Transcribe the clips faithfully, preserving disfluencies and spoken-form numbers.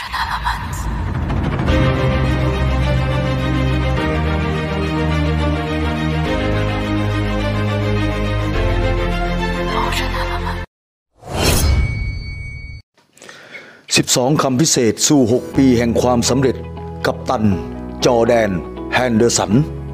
สิบสองคำพิเศษสู่หกปีแห่งความสำเร็จกัปตันจอร์แดนแฮนเดอร์สัน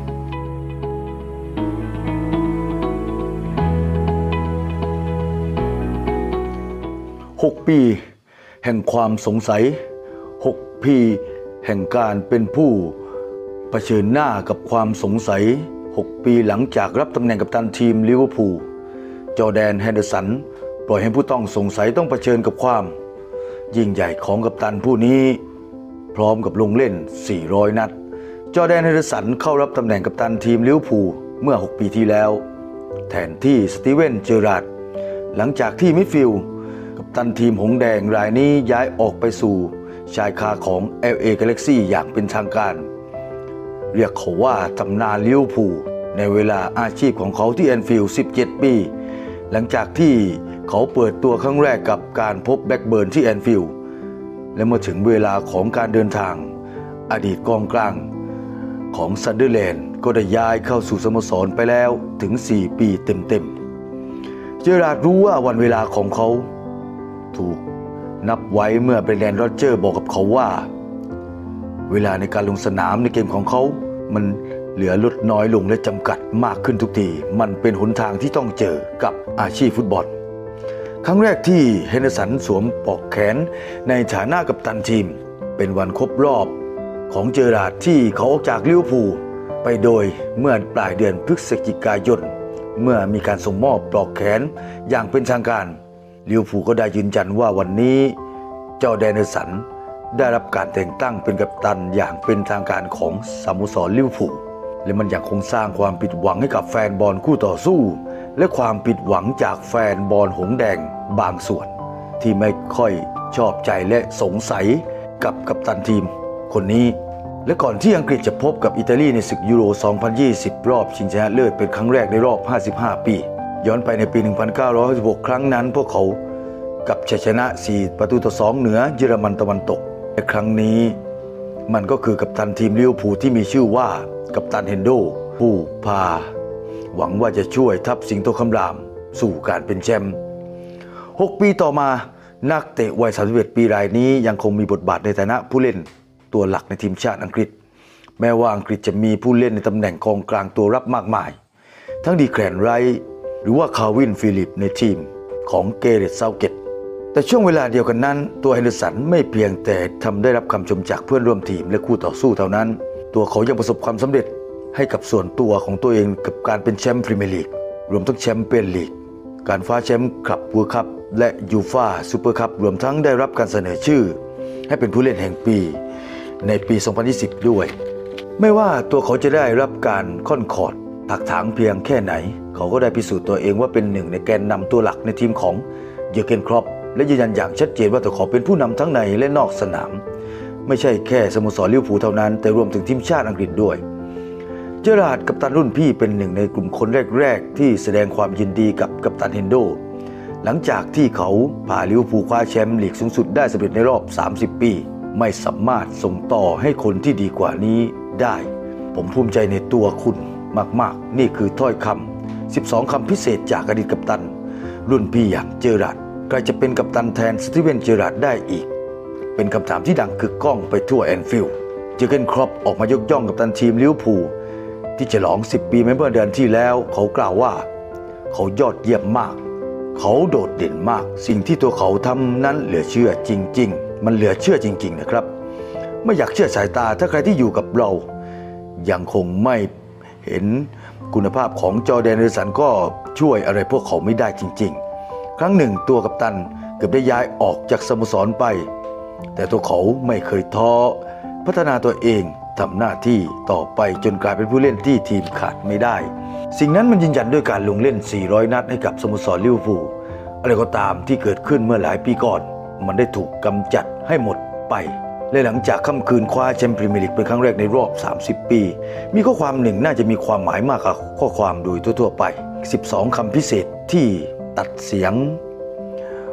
หกปีแห่งความสงสัยหกปีแห่งการเป็นผู้เผชิญหน้ากับความสงสัยหกปีหลังจากรับตำแหน่งกัปตันทีมลิเวอร์พูลจอร์แดนแฮนเดอร์สันปล่อยให้ผู้ต้องสงสัยต้องเผชิญกับความยิ่งใหญ่ของกัปตันผู้นี้พร้อมกับลงเล่นสี่ร้อยนัดจอร์แดนแฮนเดอร์สันเข้ารับตำแหน่งกัปตันทีมลิเวอร์พูลเมื่อหกปีที่แล้วแทนที่สตีเวนเจอราร์ดหลังจากที่มิดฟิลด์กัปตันทีมหงส์แดงรายนี้ย้ายออกไปสู่ชายคาของ แอล เอ Galaxy อย่างเป็นทางการเรียกเขาว่าตำนานลิเวอร์พูลในเวลาอาชีพของเขาที่แอนฟิลด์สิบเจ็ดปีหลังจากที่เขาเปิดตัวครั้งแรกกับการพบแบล็กเบิร์นที่แอนฟิลด์และเมื่อถึงเวลาของการเดินทางอดีตกองกลางของซันเดอร์แลนด์ก็ได้ย้ายเข้าสู่สโมสรไปแล้วถึงสี่ปีเต็มๆเจอราร์ดรู้ว่าวันเวลาของเขาถูกนับไว้เมื่อเบรนแดน โรเจอร์บอกกับเขาว่าเวลาในการลงสนามในเกมของเขามันเหลือลดน้อยลงและจำกัดมากขึ้นทุกทีมันเป็นหนทางที่ต้องเจอกับอาชีพฟุตบอลครั้งแรกที่เฮนเดอร์สันสวมปลอกแขนในฐานะกัปตันทีมเป็นวันครบรอบของเจอราร์ดที่เขาออกจากลิเวอร์พูลไปโดยเมื่อปลายเดือนพฤศจิกายนเมื่อมีการส่งมอบปลอกแขนอย่างเป็นทางการลิเวอร์พูลก็ได้ยืนยันว่าวันนี้จอร์แดน แฮนเดอร์สันได้รับการแต่งตั้งเป็นกัปตันอย่างเป็นทางการของสโมสรลิเวอร์พูลและมันยังคงสร้างความผิดหวังให้กับแฟนบอลคู่ต่อสู้และความผิดหวังจากแฟนบอลหงส์แดงบางส่วนที่ไม่ค่อยชอบใจและสงสัยกับกัปตันทีมคนนี้และก่อนที่อังกฤษจะพบกับอิตาลีในศึกยูโร สองพันยี่สิบ รอบชิงชนะเลิศเป็นครั้งแรกในรอบห้าสิบห้าปีย้อนไปในปี หนึ่งพันเก้าร้อยหกสิบหก ครั้งนั้นพวกเขากับชัยชนะสี่ประตูต่อสองเหนือเยอรมันตะวันตกในครั้งนี้มันก็คือกัปตันทีมลิเวอร์พูลที่มีชื่อว่ากัปตันเฮนโดผู้พาหวังว่าจะช่วยทัพสิงโตคำรามสู่การเป็นแชมป์หกปีต่อมานักเตะวัยสามสิบเอ็ดปีรายนี้ยังคงมีบทบาทในฐานะผู้เล่นตัวหลักในทีมชาติอังกฤษแม้ว่าอังกฤษจะมีผู้เล่นในตำแหน่งกองกลางตัวรับมากมายทั้งดีแคลนไรท์หรือว่าคาร์วินฟิลิปในทีมของเกเรตเซาเกตแต่ช่วงเวลาเดียวกันนั้นตัวแฮนเดอร์สันไม่เพียงแต่ทำได้รับคำชมจากเพื่อนร่วมทีมและคู่ต่อสู้เท่านั้นตัวเขายังประสบความสำเร็จให้กับส่วนตัวของตัวเองกับการเป็นแชมป์พรีเมียร์ลีกรวมทั้งแชมป์เปี้ยนลีกการคว้าแชมป์คลับเวิลด์คัพและยูฟ่าซูเปอร์คัพรวมทั้งได้รับการเสนอชื่อให้เป็นผู้เล่นแห่งปีในปี สองพันยี่สิบ ด้วยไม่ว่าตัวเขาจะได้รับการค่อนขอดถักถางเพียงแค่ไหนเขาก็ได้พิสูจน์ตัวเองว่าเป็นหนึ่งในแกนนำตัวหลักในทีมของเยอร์เกน คล็อปและยืนยันอย่างชัดเจนว่าตัวเขาเป็นผู้นำทั้งในและนอกสนามไม่ใช่แค่สโมสรลิเวอร์พูลเท่านั้นแต่รวมถึงทีมชาติอังกฤษด้วยเจอราร์ดกัปตันรุ่นพี่เป็นหนึ่งในกลุ่มคนแรกๆที่แสดงความยินดีกับกัปตันเฮนโดหลังจากที่เขาพาลิเวอร์พูลคว้าแชมป์ลีกสูงสุดได้สำเร็จในรอบสามสิบปีไม่สามารถส่งต่อให้คนที่ดีกว่านี้ได้ผมภูมิใจในตัวคุณมากๆนี่คือถ้อยคำสิบสองคำพิเศษจากอดีตกัปตันรุ่นพี่อย่างเจอราร์ดใครจะเป็นกัปตันแทนสตีเวนเจอราร์ดได้อีกเป็นคำถามที่ดังกึกก้องไปทั่วแอนฟิลด์เจอร์เกน คล็อปออกมายกย่องกัปตันทีมลิเวอร์พูลที่ฉลองสิบปีเมื่อเดือนที่แล้วเขากล่าวว่าเขายอดเยี่ยมมากเขาโดดเด่นมากสิ่งที่ตัวเขาทำนั้นเหลือเชื่อจริงๆมันเหลือเชื่อจริงๆนะครับไม่อยากเชื่อสายตาถ้าใครที่อยู่กับเรายังคงไม่เห็นคุณภาพของจอร์แดน แฮนเดอร์สันก็ช่วยอะไรพวกเขาไม่ได้จริงๆครั้งหนึ่งตัวกัปตันเกือบได้ย้ายออกจากสโมสรไปแต่ตัวเขาไม่เคยท้อพัฒนาตัวเองทำหน้าที่ต่อไปจนกลายเป็นผู้เล่นที่ทีมขาดไม่ได้สิ่งนั้นมันยืนยันด้วยการลงเล่นสี่ร้อยนัดให้กับสโมสรลิเวอร์พูลอะไรก็ตามที่เกิดขึ้นเมื่อหลายปีก่อนมันได้ถูกกำจัดให้หมดไปและหลังจากค่ำคืนคว้าแชมป์พรีเมียร์ลีกเป็นครั้งแรกในรอบสามสิบปีมีข้อความหนึ่งน่าจะมีความหมายมากกว่าข้อความโดยทั่วๆไปสิบสองคำพิเศษที่ตัดเสียง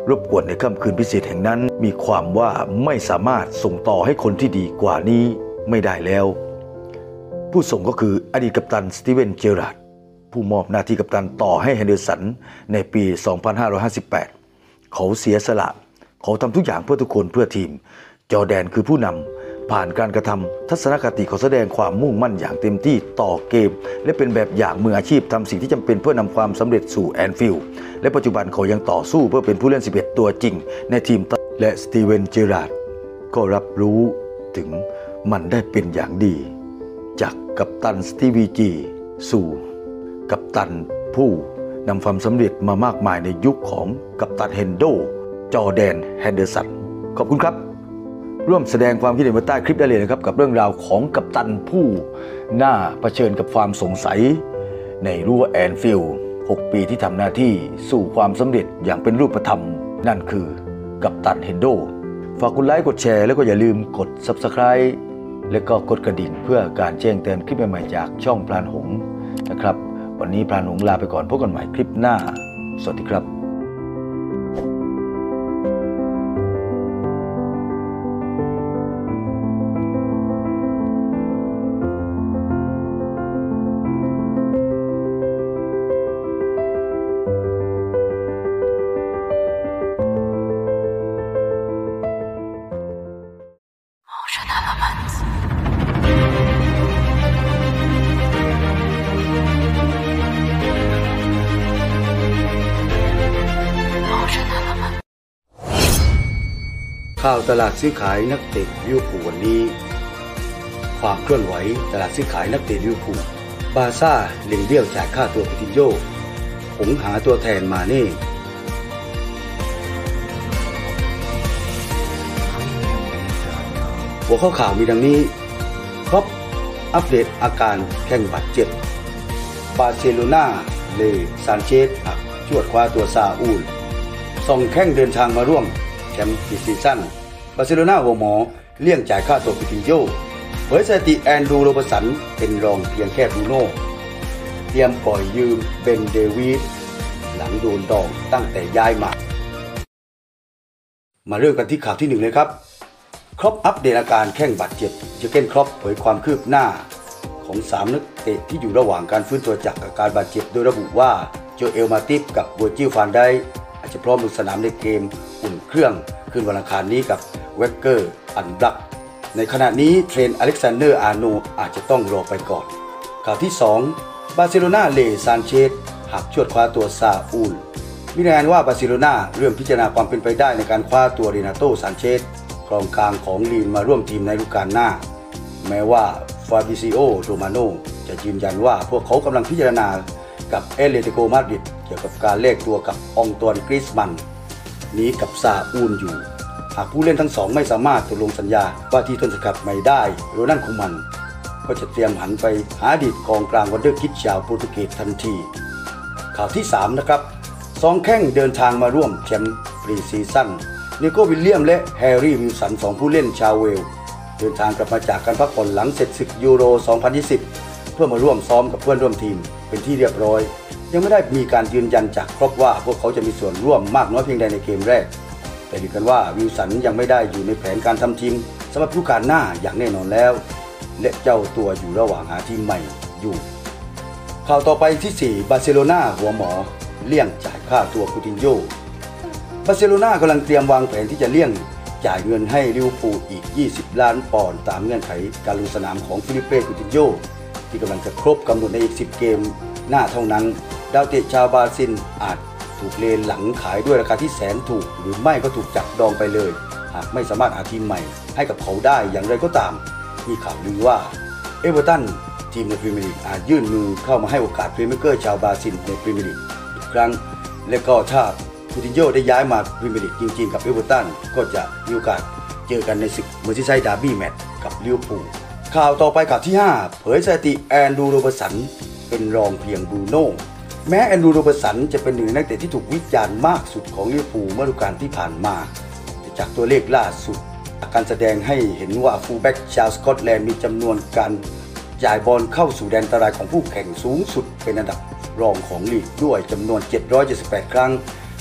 รบกวนในค่ำคืนพิเศษแห่งนั้นมีความว่าไม่สามารถส่งต่อให้คนที่ดีกว่านี้ไม่ได้แล้วผู้ส่งก็คืออดีตกัปตันสตีเวนเจอราร์ดผู้มอบหน้าที่กัปตันต่อให้แฮนเดอร์สันในปี สองพันห้าร้อยห้าสิบแปด เขาเสียสละเขาทำทุกอย่างเพื่อทุกคนเพื่อทีมจอร์แดนคือผู้นำผ่านการกระทำทัศนคติเขาแสดงความมุ่งมั่นอย่างเต็มที่ต่อเกมและเป็นแบบอย่างมืออาชีพทำสิ่งที่จำเป็นเพื่อนำความสำเร็จสู่แอนฟิลด์และปัจจุบันเขายังต่อสู้เพื่อเป็นผู้เล่นสิบเอ็ดตัวจริงในทีมและสตีเวนเจอราร์ดก็รับรู้ถึงมันได้เป็นอย่างดีจากกัปตันสตีวีจีสู่กัปตันผู้นำความสำเร็จมามากมายในยุคของกัปตันเฮนโดจอร์แดนแฮนเดอร์สันขอบคุณครับร่วมแสดงความคิดเห็นมาใต้คลิปได้เลยนะครับกับเรื่องราวของกัปตันผู้น่าเผชิญกับความสงสัยในรั้วแอนฟิลด์หกปีที่ทำหน้าที่สู่ความสำเร็จอย่างเป็นรูปธรรมนั่นคือกัปตันเฮนโดฝากกดไลค์กดแชร์แล้วก็อย่าลืมกด ซับสไครบ์ และก็กดกระดิ่งเพื่อการแจ้งเตือนคลิปใหม่ๆจากช่องพลานหงส์นะครับวันนี้พลานหงส์ลาไปก่อนพบกันใหม่คลิปหน้าสวัสดีครับข่าวตลาดซื้อขายนักเตะลิเวอร์พูลวันนี้ความเคลื่อนไหวตลาดซื้อขายนักเตะลิเวอร์พูลบาร์ซ่าเล็งเบี้ยวจ่ายค่าตัวคูตินโญ่หงหาตัวแทนมาเน่หัวข้อข่าวมีดังนี้ครอปอัปเดตอาการแข้งบาดเจ็บบาร์เซโลนาเลซานเชสหักชวดคว้าตัวซาอูลส่งแข้งเดินทางมาร่วมแชมป์ซีซั่นบาร์เซโลนาหัวหมอเลี่ยงจ่ายค่าตัวคูตินโญ่เผยสถิติแอนดรูโรเบอร์สันเป็นรองเพียงแค่บรูโน่เตรียมปล่อยยืมเบนเดวิสหลังโดนดองตั้งแต่ย้ายมามาเริ่มกันที่ข่าวที่หนึ่งเลยครับครอปอัปเดตอาการแข้งบาดเจ็บเจอร์เก้นครอปเผยความคืบหน้าของสามนักเตะที่อยู่ระหว่างการฟื้นตัวจากอาการบาดเจ็บโดยระบุว่าโจเอลมาติฟกับเวอร์จิลฟานไดอาจจะพร้อมลงสนามในเกมอุ่นเครื่องคืนวันอังคารนี้กับเวกเกอร์อันบลักในขณะนี้เทรนต์อเล็กซานเดอร์อาร์โนอาจจะต้องรอไปก่อนข่าวที่สองบาร์เซโลนาเลซานเชสหักชวดคว้าตัวซาอูลมีรายงานว่าบาร์เซโลนาเริ่มพิจารณาความเป็นไปได้ในการคว้าตัวเรนาโตซานเชสกองกลางของลีนมาร่วมทีมในฤดูกาลหน้าแม้ว่าฟาบิซิโอโรมาโนจะยืนยันว่าพวกเขากำลังพิจารณากับเอเลติโกมาดริดเกี่ยวกับการแลกตัวกับองตวนกริซมันนี้กับซาอูลอยู่หากผู้เล่นทั้งสองไม่สามารถตกลงสัญญาว่าที่ต้นสังกัดไม่ได้โรนัลด์ คูมันก็จะเตรียมหันไปหาอดีตกองกลางวันเดอร์คิดชาวโปรตุเกสทันทีข่าวที่สามนะครับสองแข้งเดินทางมาร่วมแชมป์ปรีซีซั่นนิโก้วิลเลียมและแฮร์รี่วิลสันสองผู้เล่นชาวเวลส์เดินทางกลับมาจากการพักผ่อนหลังเสร็จศึกยูโรสองพันยี่สิบเพื่อมาร่วมซ้อมกับเพื่อนร่วมทีมเป็นที่เรียบร้อยยังไม่ได้มีการยืนยันจากครอบว่าพวกเขาจะมีส่วนร่วมมากน้อยเพียงใดในเกมแรกแต่ดูกันว่าวิลสันยังไม่ได้อยู่ในแผนการทำทีมสำหรับฤดูกาลหน้าอย่างแน่นอนแล้วและเจ้าตัวอยู่ระหว่างหาทีมใหม่อยู่ข่าวต่อไปที่สี่บาร์เซโลนาหัวหมอเลี่ยงจ่ายค่าตัวคูตินโญ่บาร์เซโลนากำลังเตรียมวางแผนที่จะเลี่ยงจ่ายเงินให้ลิเวอร์พูลอีกยี่สิบล้านปอนด์ตามเงื่อนไขการลงสนามของฟิลิปเป้คูตินโญ่ที่กำลังจะครบกำหนดในอีกสิบเกมหน้าเท่านั้นดาวเตะชาวบราซิลอาจถูกเลนหลังขายด้วยราคาที่แสนถูกหรือไม่ก็ถูกจับดองไปเลยหากไม่สามารถหาทีมใหม่ให้กับเขาได้อย่างไรก็ตามมีข่าวลือว่าเอเวอร์ตันทีมในพรีเมียร์ลีกอาจยื่นมือเข้ามาให้โอกาสเพลย์เมคเกอร์ชาวบราซิลในพรีเมียร์ลีกอีกครั้งและก็ถ้าคูตินโญ่ได้ย้ายมาพรีเมียร์ลีกจริงๆกับเอเวอร์ตันก็จะมีโอกาสเจอกันในศึกเมอร์ซีไซด์ดาร์บี้แมตช์กับลิเวอร์พูลข่าวต่อไปข่าวที่ห้าเผยสถิติแอนดรูโรเบอร์สันเป็นรองเพียงบรูโน่แม้แอนดรูโรเบอร์สันจะเป็นหนึ่งในนักเตะที่ถูกวิจารณ์มากสุดของลิเวอร์พูลเมื่อฤดูกาลที่ผ่านมาแต่จากตัวเลขล่าสุดการแสดงให้เห็นว่าฟูลแบ็กชาวสกอตแลนด์มีจำนวนการจ่ายบอลเข้าสู่แดนอันตรายของผู้แข่งสูงสุดเป็นอันดับรองของลีกด้วยจำนวนเจ็ดร้อยเจ็ดสิบแปดครั้ง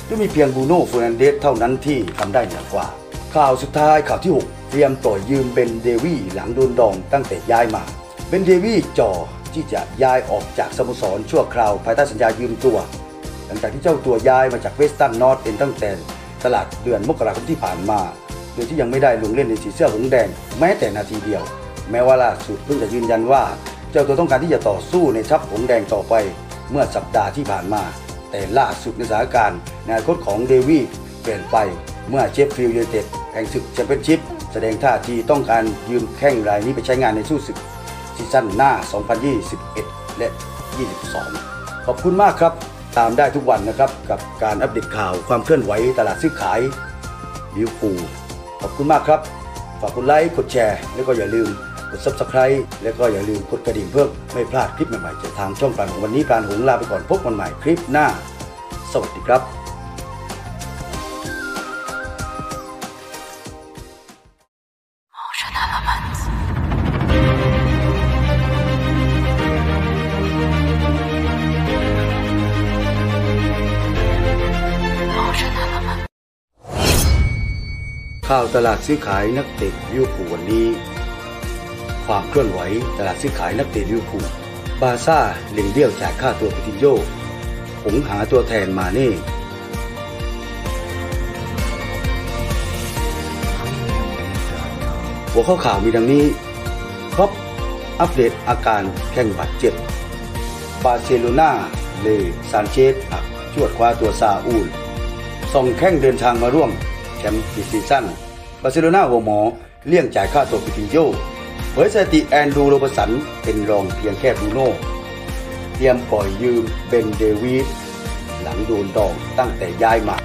ด้วยมีเพียงบรูโน่ เฟอร์นันเดสเท่านั้นที่ทำได้เหนือกว่าข่าวสุดท้ายข่าวที่หกเตรียมปล่อยยืมเบนเดวี่หลังโดนดองตั้งแต่ย้ายมาเบนเดวี่จ่อที่จะย้ายออกจากสโมสรชั่วคราวภายใต้สัญญายืมตัวหลังจากที่เจ้าตัวย้ายมาจากเวสตันนอร์ทเอ็นตั้งแต่ตลาดเดือนมกราคมที่ผ่านมาโดยที่ยังไม่ได้ลงเล่นในสีเสื้อหงส์แดงแม้แต่นาทีเดียวแม้ว่าล่าสุดเพิ่งจะยืนยันว่าเจ้าตัวต้องการที่จะต่อสู้ในทัพหงส์แดงต่อไปเมื่อสัปดาห์ที่ผ่านมาแต่ล่าสุดในสถานการณ์ในอนาคตของเดวี่เปลี่ยนไปเมื่อเชฟฟิลด์ยูไนเต็ดแห่งศึกแชมเปี้ยนชิพแสดงท่าทีต้องการยืมแข้งรายนี้ไปใช้งานในสู้ศึกซีซั่นหน้าสองพันยี่สิบเอ็ดและยี่สิบสองขอบคุณมากครับตามได้ทุกวันนะครับกับการอัปเดตข่าวความเคลื่อนไหวตลาดซื้อขายลิเวอร์พูลขอบคุณมากครับฝากกดไลค์กดแชร์แล้วก็อย่าลืมกด ซับสไครบ์ แล้วก็อย่าลืมกดกระดิ่งเพื่อไม่พลาดคลิปใหม่ๆจากทางช่องพรานหงส์วันนี้พรานหงส์ลาไปก่อนพบกันใหม่คลิปหน้าสวัสดีครับข่าวตลาดซื้อขายนักเตะลิเวอร์พูลวันนี้ความเคลื่อนไหวตลาดซื้อขายนักเตะลิเวอร์พูลบาร์ซ่าเล็งเบี้ยวจ่ายค่าตัวคูตินโญ่หงส์หาตัวแทนมาเน่หัวข้อข่าวมีดังนี้ครอปอัปเดตอาการแข้งบาดเจ็บบาร์เซโลนาเลซานเชสหักชวดคว้าตัวซาอูลส่งแข้งเดินทางมาร่วมแชมป์ซีซั่นบาร์เซโลนาหัวหมอเลี่ยงจ่ายค่าตัวคูตินโญ่เผยสถิติแอนดรูโรเบอร์สันเป็นรองเพียงแค่บรูโน่เตรียมปล่อยยืมเบนเดวีสหลังโดนดองตั้งแต่ย้ายมา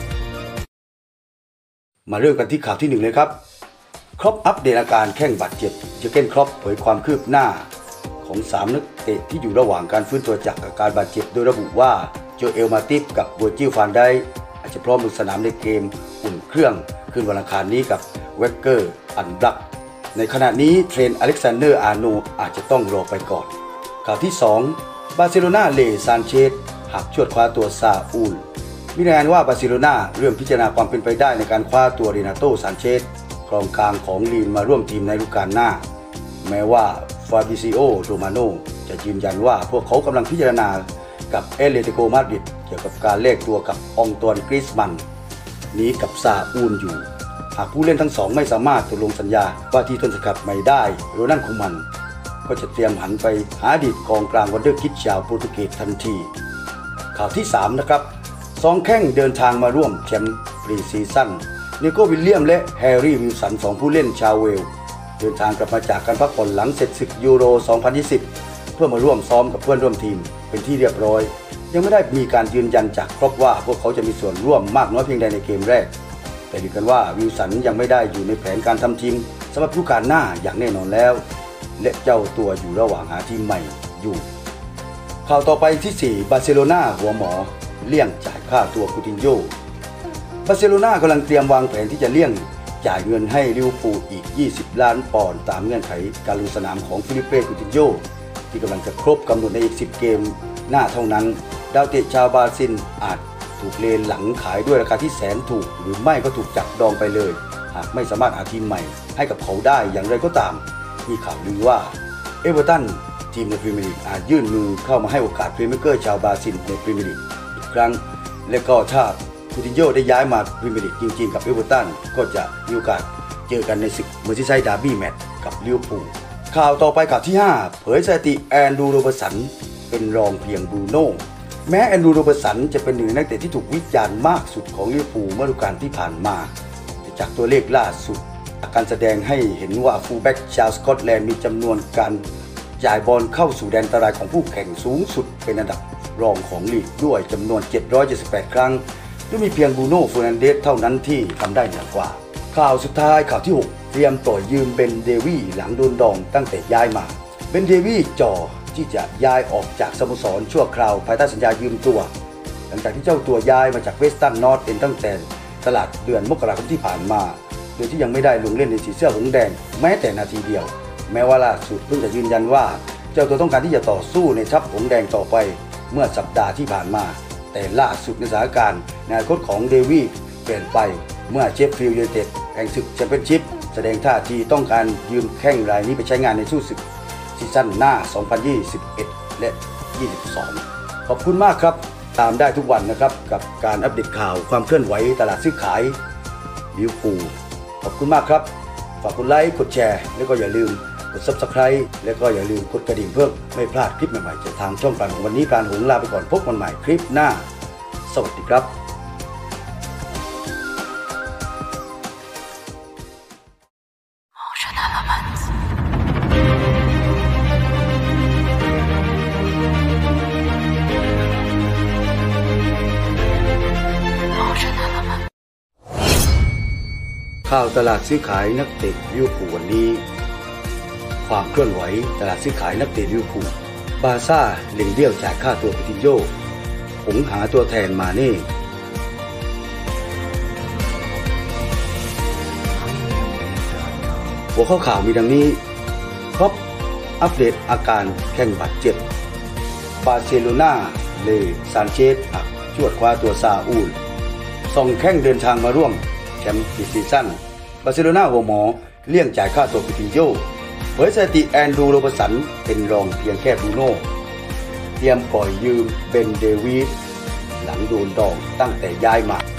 มาเริ่มกันที่ข่าวที่หนึ่งเลยครับครอปอัปเดตอาการแข้งบาดเจ็บเจอร์เก้นครอปเผยความคืบหน้าของสามนักเตะที่อยู่ระหว่างการฟื้นตัวจากอาการบาดเจ็บโดยระบุว่าโจเอลมาติฟกับเวอร์จิลฟานไดค์อาจจะพร้อมลงสนามในเกมอุ่นเครื่องคืนวันอังคารนี้กับเวกเกอร์อันบลักในขณะนี้เทรนต์อเล็กซานเดอร์อาร์โนอาจจะต้องรอไปก่อนข่าวที่สองบาร์เซโลนาเลซานเชสหักชวดคว้าตัวซาอูลมีรายงานว่าบาร์เซโลนาเริ่มพิจารณาความเป็นไปได้ในการคว้าตัวเรนาโตซานเชสกองกลางของลีนมาร่วมทีมในฤดูกาลหน้าแม้ว่าฟาบิซิโอโรมาโนจะยืนยันว่าพวกเขากำลังพิจารณากับเอตเลติโกมาดริดเกี่ยวกับการแลกตัวกับองตวนกริซมันนี้กับซาอูลอยู่หากผู้เล่นทั้งสองไม่สามารถตกลงสัญญาว่าที่ต้นสังกัดไม่ได้โรนัลคูมันก็จะเตรียมหันไปหาอดีตกองกลางวันเดอร์คิดชาวโปรตุเกสทันทีข่าวที่สามนะครับสองแข้งเดินทางมาร่วมแชมป์พรีซีซั่นนิโก้วิลเลียมและแฮร์รี่วิลสันสองผู้เล่นชาวเวลส์เดินทางกลับมาจากการพักผ่อนหลังเสร็จศึกยูโรสองพันยี่สิบเพื่อมาร่วมซ้อมกับเพื่อนร่วมทีมเป็นที่เรียบร้อยยังไม่ได้มีการยืนยันจากครบว่าพวกเขาจะมีส่วนร่วมมากน้อยเพียงใดในเกมแรกแต่ดูกันว่าวิลสันยังไม่ได้อยู่ในแผนการทำทีมสำหรับฤดูกาลหน้าอย่างแน่นอนแล้วและเจ้าตัวอยู่ระหว่างหาทีมใหม่อยู่ข่าวต่อไปที่สี่บาร์เซโลนาหัวหมอเลี่ยงจ่ายค่าตัวคูตินโญ่บาร์เซโลนากำลังเตรียมวางแผนที่จะเลี่ยงจ่ายเงินให้ลิเวอร์พูลอีกยี่สิบล้านปอนด์ตามเงื่อนไขการลงสนามของฟิลิปเป้คูตินโญ่ที่กำลังจะครบกำหนดในอีกสิบเกมหน้าเท่านั้นดาวเตะชาวบราซิลอาจถูกเลนหลังขายด้วยราคาที่แสนถูกหรือไม่ก็ถูกจับดองไปเลยหากไม่สามารถหาทีมใหม่ให้กับเขาได้อย่างไรก็ตามมีข่าวลือว่าเอเวอร์ตันทีมในพรีเมียร์ลีกอาจยื่นมือเข้ามาให้โอกาสเพลย์เมคเกอร์ชาวบราซิลในพรีเมียร์ลีกอีกครั้งและก็ถ้าคูตินโญ่ได้ย้ายมาพรีเมียร์ลีกจริงๆกับเอเวอร์ตันก็จะมีโอกาสเจอกันในศึกเมอร์ซีไซด์ดาร์บี้แมตช์กับลิเวอร์พูลข่าวต่อไปข่าวที่ห้าเผยสถิติแอนดรูโรเบอร์สันเป็นรองเพียงบรูโน่แม้แอนดรูโรเบอร์สันจะเป็นหนึ่งนักเตะที่ถูกวิจารณ์มากสุดของลิเวอร์พูลเมื่อฤดูกาลที่ผ่านมาแต่จากตัวเลขล่าสุดการแสดงให้เห็นว่าฟูลแบ็กชาวสกอตแลนด์มีจำนวนการจ่ายบอลเข้าสู่แดนอันตรายของผู้แข่งสูงสุดเป็นอันดับรองของลีกด้วยจำนวนเจ็ดร้อยเจ็ดสิบแปดครั้งด้วยมีเพียงบรูโน่ เฟอร์นันเดสเท่านั้นที่ทำได้เหนือกว่าข่าวสุดท้ายข่าวที่หกเตรียมปล่อยยืมเบนเดวี่หลังโดนดองตั้งแต่ย้ายมาเบนเดวี่จ่อที่จะย้ายออกจากสโมสรชั่วคราวภายใต้สัญญายืมตัวหลังจากที่เจ้าตัวย้ายมาจากเวสตันนอร์ทเอ็นตั้งแต่ตลาดเดือนมกราคมที่ผ่านมาโดยที่ยังไม่ได้ลงเล่นในสีเสื้อหงส์แดงแม้แต่นาทีเดียวแม้ว่าล่าสุดเพิ่งจะยืนยันว่าเจ้าตัวต้องการที่จะต่อสู้ในทัพหงส์แดงต่อไปเมื่อสัปดาห์ที่ผ่านมาแแต่ล่าสุดในสถานการณ์ในอนาคตของเดวี่เปลี่ยนไปเมื่อเชฟฟิลด์ยูไนเต็ดแห่งศึกแชมเปี้ยนชิพแสดงท่าทีต้องการยืมแข้งรายนี้ไปใช้งานในสู้ศึกซีซั่นหน้า สองพันยี่สิบเอ็ด และ ยี่สิบสอง ขอบคุณมากครับตามได้ทุกวันนะครับกับการอัปเดตข่าวความเคลื่อนไหวตลาดซื้อขายลิเวอร์พูลขอบคุณมากครับฝากกดไลค์กดแชร์แล้วก็อย่าลืมกด ซับสไครบ์ แล้วก็อย่าลืมกดกระดิ่งเพื่อไม่พลาดคลิปใหม่ๆจากทางช่องปรานของวันนี้ปรานหงส์ลาไปก่อนพบกันใหม่คลิปหน้าสวัสดีครับข่าวตลาดซื้อขายนักเตะลิเวอร์พูลวันนี้ความเคลื่อนไหวตลาดซื้อขายนักเตะลิเวอร์พูลบาร์ซ่าเล็งเบี้ยวจ่ายค่าตัวคูตินโญ่หงหาตัวแทนมาเน่หัวข้อข่าวมีดังนี้ครอปอัปเดตอาการแข้งบาดเจ็บบาร์เซโลนาเลซานเชสหักจวดคว้าตัวซาอูลส่งแข้งเดินทางมาร่วมแชมป์ซีซั่นบาร์เซโลนาหัวหมอเลี่ยงจ่ายค่าตัวคูตินโญ่เผยสถิติแอนดรูโรเบอร์สันเป็นรองเพียงแค่บรูโน่เตรียมปล่อยยืมเบนเดวิสหลังโดนดองตั้งแต่ย้ายมา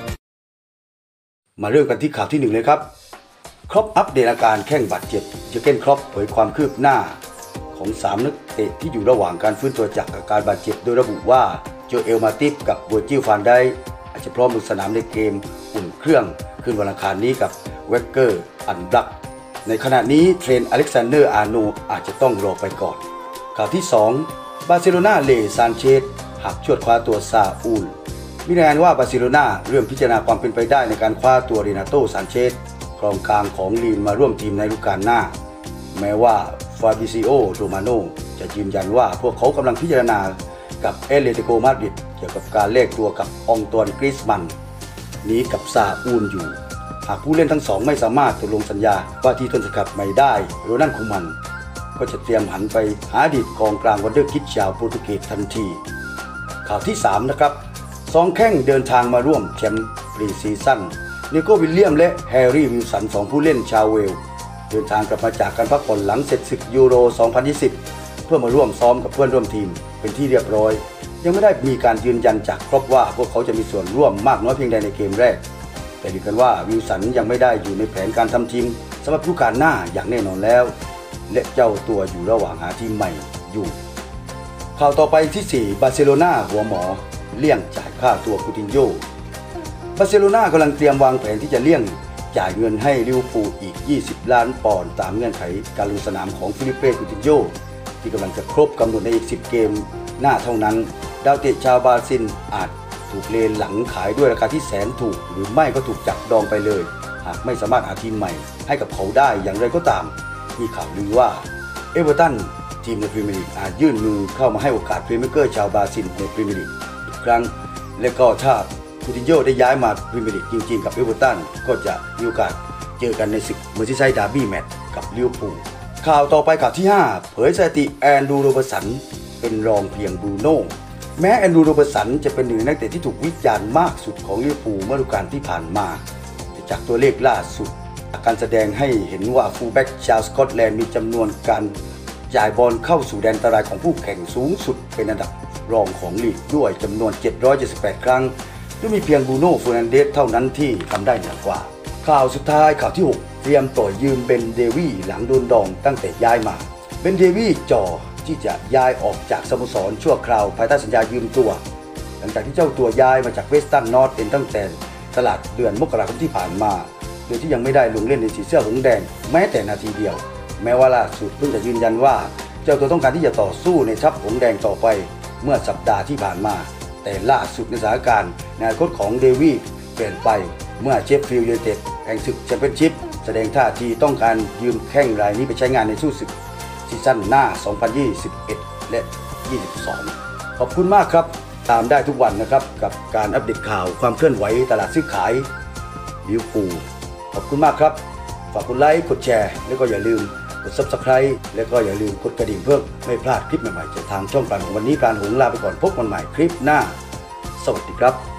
มาเริ่มกันที่ข่าวที่หนึ่งเลยครับครอปอัปเดตอาการแข้งบาดเจ็บเจอร์เก้นครอปเผยความคืบหน้าของสามนักเตะที่อยู่ระหว่างการฟื้นตัวจากอาการบาดเจ็บโดยระบุว่าโจเอลมาติฟกับเวอร์จิลฟานไดอาจจะพร้อมลงสนามในเกมอุ่นเครื่องคืนวันอังคารนี้กับเวกเกอร์อันบลักในขณะนี้เทรนอเล็กซานเดอร์อาร์โนอาจจะต้องรอไปก่อนข่าวที่สองบาร์เซโลนาเลซานเชสหักชวดคว้าตัวซาอูลมีรายงานว่าบาร์เซโลนาเริ่มพิจารณาความเป็นไปได้ในการคว้าตัวเรนาโตซานเชสกองกลางของลีนมาร่วมทีมในฤดูกาลหน้าแม้ว่าฟาบิซิโอโรมาโนจะยืนยันว่าพวกเขากำลังพิจารณากับเอตเลติโกมาดริดเกี่ยวกับการแลกตัวกับองตวนกริซมันนี้กับซาอูลอยู่หากผู้เล่นทั้งสองไม่สามารถตกลงสัญญาว่าที่ต้นสังกัดไม่ได้โรนัล คูมันก็จะเตรียมหันไปหาอดีตกองกลางวันเดอร์คิดชาวโปรตุเกสทันทีข่าวที่สามนะครับสองแข้งเดินทางมาร่วมแชมป์ปรีซีซั่นนิโก้วิลเลียมและแฮร์รี่วิลสันสองผู้เล่นชาวเวลส์เดินทางกลับมาจากการพักผ่อนหลังเสร็จศึกยูโรสองพันยี่สิบเพื่อมาร่วมซ้อมกับเพื่อนร่วมทีมเป็นที่เรียบร้อยยังไม่ได้มีการยืนยันจากครบว่าพวกเขาจะมีส่วนร่วมมากน้อยเพียงใดในเกมแรกแต่ดูกันว่าวิลสันยังไม่ได้อยู่ในแผนการทำทีมสำหรับฤดูกาลหน้าอย่างแน่นอนแล้วและเจ้าตัวอยู่ระหว่างหาทีมใหม่อยู่ข่าวต่อไปที่สี่บาร์เซโลนาหัวหมอเลี่ยงจ่ายค่าตัวคูตินโญ่บาร์เซโลนากำลังเตรียมวางแผนที่จะเลี่ยงจ่ายเงินให้ลิเวอร์พูลอีกยี่สิบล้านปอนด์ตามเงื่อนไขการลงสนามของฟิลิปเป้คูตินโญ่ที่กำลังจะครบกำหนดในอีกสิบเกมหน้าเท่านั้นดาวเตะชาวบราซิลอาจถูกเลนหลังขายด้วยราคาที่แสนถูกหรือไม่ก็ถูกจับดองไปเลยหากไม่สามารถหาทีมใหม่ให้กับเขาได้อย่างไรก็ตามมีข่าวลือว่าเอเวอร์ตันทีมในพรีเมียร์ลีกอาจยื่นมือเข้ามาให้โอกาสเพลย์เมกเกอร์ชาวบราซิลในพรีเมียร์ลีกอีกครั้งและก็ถ้าคูตินโญ่ได้ย้ายมาพรีเมียร์ลีกจริงๆกับเอเวอร์ตันก็จะมีโอกาสเจอกันในศึกเมอร์ซีไซด์ดาร์บี้แมตช์กับลิเวอร์พูลข่าวต่อไปข่าวที่ห้าเผยสถิติแอนดรูโรเบอร์สันเป็นรองเพียงบรูโน่แม้แอนดรูโรเบอร์สันจะเป็นหนึ่งในนักเตะที่ถูกวิจารณ์มากสุดของลิเวอร์พูลเมื่อฤดูกาลที่ผ่านมาแต่จากตัวเลขล่าสุดการแสดงให้เห็นว่าฟูลแบ็กชาวสกอตแลนด์มีจำนวนการจ่ายบอลเข้าสู่แดนอันตรายของผู้แข่งสูงสุดเป็นอันดับรองของลีกด้วยจำนวนเจ็ดร้อยเจ็ดสิบแปดครั้งโดยมีเพียงบรูโน่ เฟอร์นันเดสเท่านั้นที่ทำได้เหนือกว่าข่าวสุดท้ายข่าวที่หกเตรียมต่อยืมเบนเดวี่หลังโดนดองตั้งแต่ย้ายมาเบนเดวี่จ่อที่จะย้ายออกจากสโมสรชั่วคราวภายใต้สัญญายืมตัวหลังจากที่เจ้าตัวย้ายมาจากเวสตันนอร์ทเอ็นตั้งแต่ตลาดเดือนมกราคมที่ผ่านมาโดยที่ยังไม่ได้ลงเล่นในสีเสื้อหงส์แดงแม้แต่นาทีเดียวแม้ว่าล่าสุดเพิ่งจะยืนยันว่าเจ้าตัวต้องการที่จะต่อสู้ในทัพหงส์แดงต่อไปเมื่อสัปดาห์ที่ผ่านมาแต่ล่าสุดในสถานการณ์ในอนาคตของเดวี่เปลี่ยนไปเมื่อเชฟฟิลด์ยูไนเต็ดแห่งศึกแชมเปี้ยนชิพแสดงท่าทีต้องการยืมแข้งรายนี้ไปใช้งานในสู้ศึกซีซั่นหน้า สองพันยี่สิบเอ็ด และ ยี่สิบสอง ขอบคุณมากครับตามได้ทุกวันนะครับกับการอัปเดตข่าวความเคลื่อนไหวตลาดซื้อขายลิเวอร์พูลขอบคุณมากครับฝากกดไลค์กดแชร์แล้วก็อย่าลืมกด ซับสไครบ์ แล้วก็อย่าลืมกดกระดิ่งเพื่อไม่พลาดคลิปใหม่ๆจากทางช่องปรานของวันนี้ปรานหงส์ลาไปก่อนพบกันใหม่คลิปหน้าสสวัสดีครับ